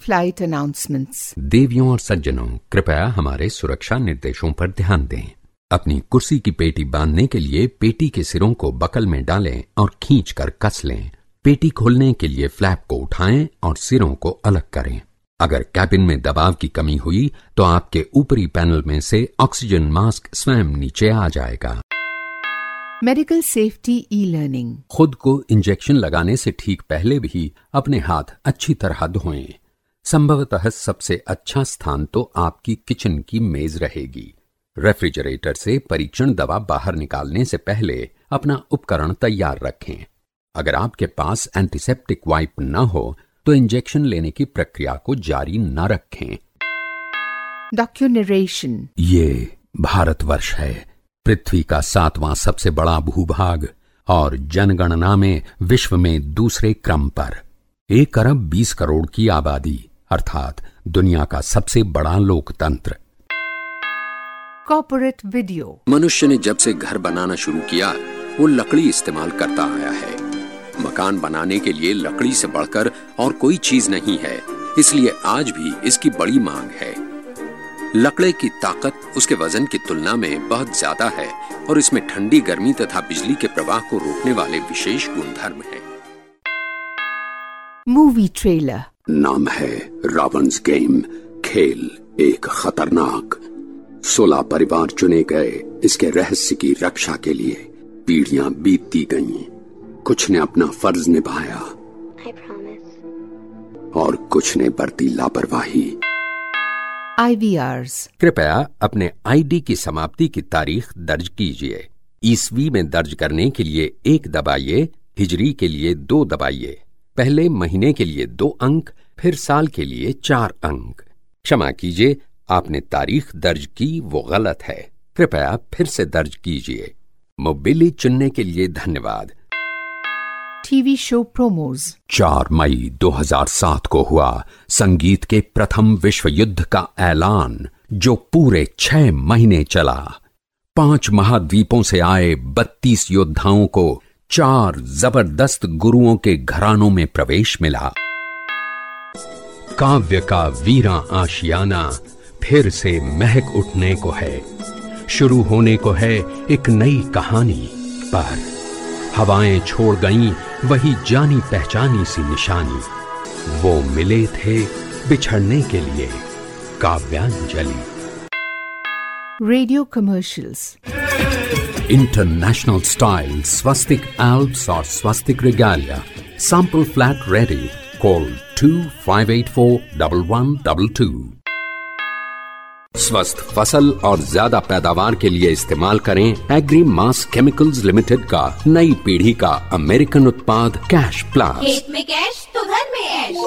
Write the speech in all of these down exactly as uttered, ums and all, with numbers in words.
in-flight announcements. देवियों और सज्जनों, कृपया हमारे सुरक्षा निर्देशों पर ध्यान दें। अपनी कुर्सी की पेटी बांधने के लिए पेटी के सिरों को बकल में डालें और खींचकर कस लें। पेटी खोलने के लिए फ्लैप को उठाएं और सिरों को अलग करें। अगर कैबिन में दबाव की कमी हुई तो आपके ऊपरी पैनल में से ऑक्सीजन मास्क स्वयं नीचे आ जाएगा। Medical safety e learning. खुद को इंजेक्शन लगाने से ठीक पहले भी अपने हाथ अच्छी तरह धोएं। संभवतः सबसे अच्छा स्थान तो आपकी किचन की मेज रहेगी। रेफ्रिजरेटर से परीक्षण दवा बाहर निकालने से पहले अपना उपकरण तैयार रखें। अगर आपके पास एंटीसेप्टिक वाइप न हो तो इंजेक्शन लेने की प्रक्रिया को जारी न रखें। डॉक्यूनरेशन। ये भारतवर्ष है, पृथ्वी का सातवां सबसे बड़ा भूभाग और जनगणना में विश्व में दूसरे क्रम पर। एक अरब बीस करोड़ की आबादी, अर्थात दुनिया का सबसे बड़ा लोकतंत्र। Corporate video. मनुष्य ने जब से घर बनाना शुरू किया वो लकड़ी इस्तेमाल करता आया है। मकान बनाने के लिए लकड़ी से बढ़कर और कोई चीज नहीं है, इसलिए आज भी इसकी बड़ी मांग है। लकड़ी की ताकत उसके वजन की तुलना में बहुत ज्यादा है और इसमें ठंडी, गर्मी तथा बिजली के प्रवाह को रोकने वाले विशेष गुणधर्म हैं। Movie trailer. नाम है रावण's गेम, खेल एक खतरनाक। सोलह परिवार चुने गए इसके रहस्य की रक्षा के लिए। पीढ़ियां बीतती गईं, कुछ ने अपना फर्ज निभाया और कुछ ने बरती लापरवाही। I V Rs. कृपया अपने आईडी की समाप्ति की तारीख दर्ज कीजिए। ईस्वी में दर्ज करने के लिए एक दबाइए, हिजरी के लिए दो दबाइए। पहले महीने के लिए दो अंक, फिर साल के लिए चार अंक। क्षमा कीजिए, आपने तारीख दर्ज की वो गलत है। कृपया फिर से दर्ज कीजिए। मोबिली चुनने के लिए धन्यवाद। TV show promos. चार मई दो हज़ार सात को हुआ संगीत के प्रथम विश्व युद्ध का ऐलान, जो पूरे छह महीने चला। पांच महाद्वीपों से आए बत्तीस योद्धाओं को चार जबरदस्त गुरुओं के घरानों में प्रवेश मिला। काव्य का वीरा आशियाना फिर से महक उठने को है। शुरू होने को है एक नई कहानी, पर हवाएं छोड़ गईं वही जानी पहचानी सी निशानी। वो मिले थे बिछड़ने के लिए, Kavyanjali. Radio commercials. International style Swastik Alps और Swastik regalia, sample flat ready. Call two five eight four double one double two. स्वस्थ फसल और ज्यादा पैदावार के लिए इस्तेमाल करें एग्री मास केमिकल्स लिमिटेड का नई पीढ़ी का अमेरिकन उत्पाद कैश प्लस। खेत में कैश तो घर में ऐश।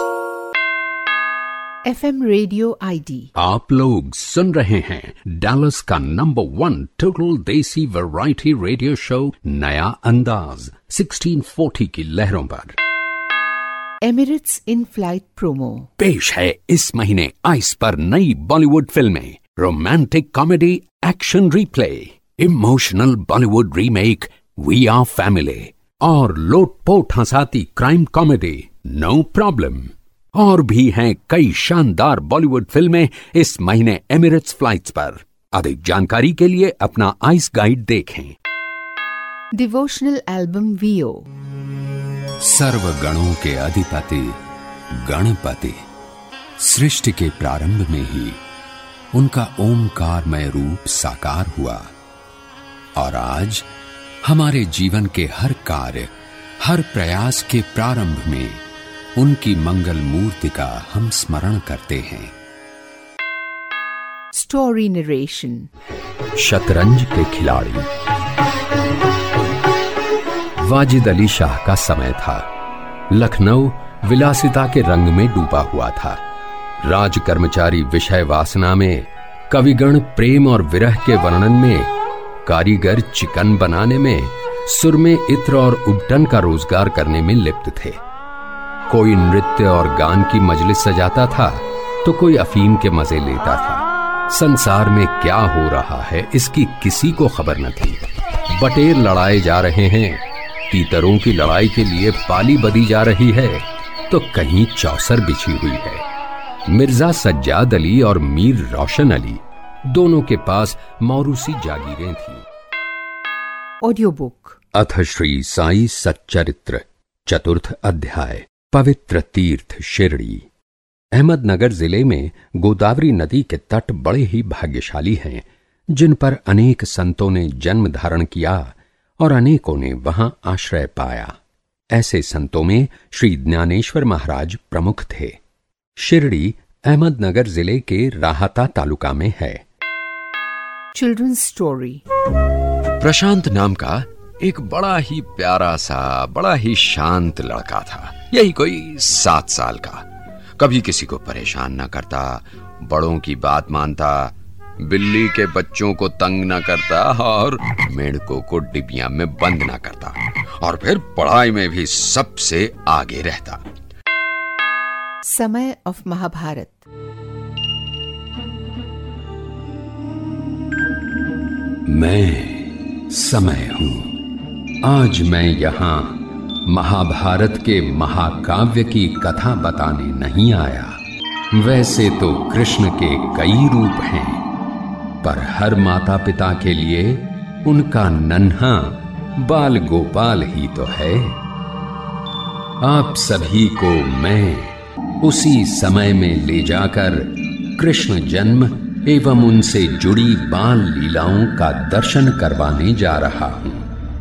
F M radio ID. आप लोग सुन रहे हैं डैलस का number one total desi variety radio show नया अंदाज सोलह सौ चालीस की लहरों पर। Emirates in flight promo. पेश है इस महीने आइस पर नई बॉलीवुड फिल्में, romantic comedy, action replay, emotional Bollywood remake we are family और लोटपोट हंसाती क्राइम कॉमेडी नो प्रॉब्लम। और भी हैं कई शानदार बॉलीवुड फिल्में इस महीने एमिरेट्स फ्लाइट्स पर। अधिक जानकारी के लिए अपना आइस गाइड देखें। Devotional album VO. सर्वगणों के अधिपति गणपति, सृष्टि के प्रारंभ में ही उनका ओमकारमय रूप साकार हुआ और आज हमारे जीवन के हर कार्य, हर प्रयास के प्रारंभ में उनकी मंगल मूर्ति का हम स्मरण करते हैं। Story narration. शतरंज के खिलाड़ी। वाजिद अली शाह का समय था। लखनऊ विलासिता के रंग में डूबा हुआ था। राज कर्मचारी विषय वासना में, कविगण प्रेम और विरह के वर्णन में, कारीगर चिकन बनाने में, सुर में इत्र और उबटन का रोजगार करने में लिप्त थे। कोई नृत्य और गान की मजलिस सजाता था तो कोई अफीम के मजे लेता था। संसार में क्या हो रहा है इसकी किसी को खबर न थी। बटेर लड़ाए जा रहे हैं, तीतरों की लड़ाई के लिए पाली बदी जा रही है, तो कहीं चौसर बिछी हुई है। मिर्जा सज्जाद अली और मीर रोशन अली दोनों के पास मौरूसी जागीरें थीं। Audio book. अथ श्री साई सच्चरित्र चतुर्थ अध्याय, पवित्र तीर्थ शिरडी। अहमदनगर जिले में गोदावरी नदी के तट बड़े ही भाग्यशाली हैं, जिन पर अनेक संतों ने जन्म धारण किया और अनेकों ने वहां आश्रय पाया। ऐसे संतों में श्री ज्ञानेश्वर महाराज प्रमुख थे। शिरडी अहमदनगर जिले के राहता तालुका में है। Children's story. प्रशांत नाम का एक बड़ा ही प्यारा सा, बड़ा ही शांत लड़का था। यही कोई सात साल का। कभी किसी को परेशान न करता, बड़ों की बात मानता, बिल्ली के बच्चों को तंग न करता और मेंढकों को डिबिया में बंद न करता, और फिर पढ़ाई में भी सबसे आगे रहता। समय ऑफ महाभारत। मैं समय हूं। आज मैं यहां महाभारत के महाकाव्य की कथा बताने नहीं आया। वैसे तो कृष्ण के कई रूप हैं, पर हर माता पिता के लिए उनका नन्हा बाल गोपाल ही तो है। आप सभी को मैं उसी समय में ले जाकर कृष्ण जन्म एवं उनसे जुड़ी बाल लीलाओं का दर्शन करवाने जा रहा हूं।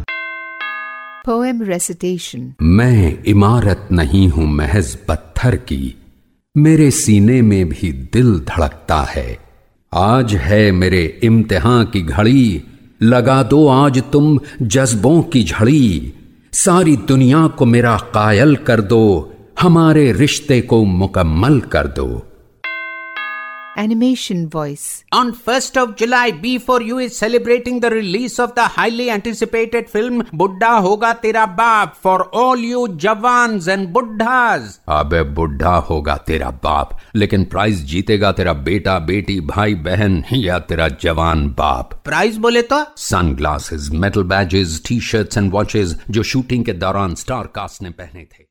Poem recitation. मैं इमारत नहीं हूं महज पत्थर की, मेरे सीने में भी दिल धड़कता है। आज है मेरे इम्तिहान की घड़ी, लगा दो आज तुम जज्बों की झड़ी। सारी दुनिया को मेरा कायल कर दो, हमारे रिश्ते को मुकम्मल कर दो। Animation voice. On first of July, B four U is celebrating the release of the highly anticipated film बुड्ढा होगा तेरा बाप for all you जवान्स and बुड्ढास। अबे बुड्ढा होगा तेरा बाप, लेकिन प्राइज जीतेगा तेरा बेटा, बेटी, भाई, बहन या तेरा जवान बाप। प्राइज बोले तो sunglasses, metal badges, T shirts and watches जो शूटिंग के दौरान स्टार कास्ट ने पहने थे।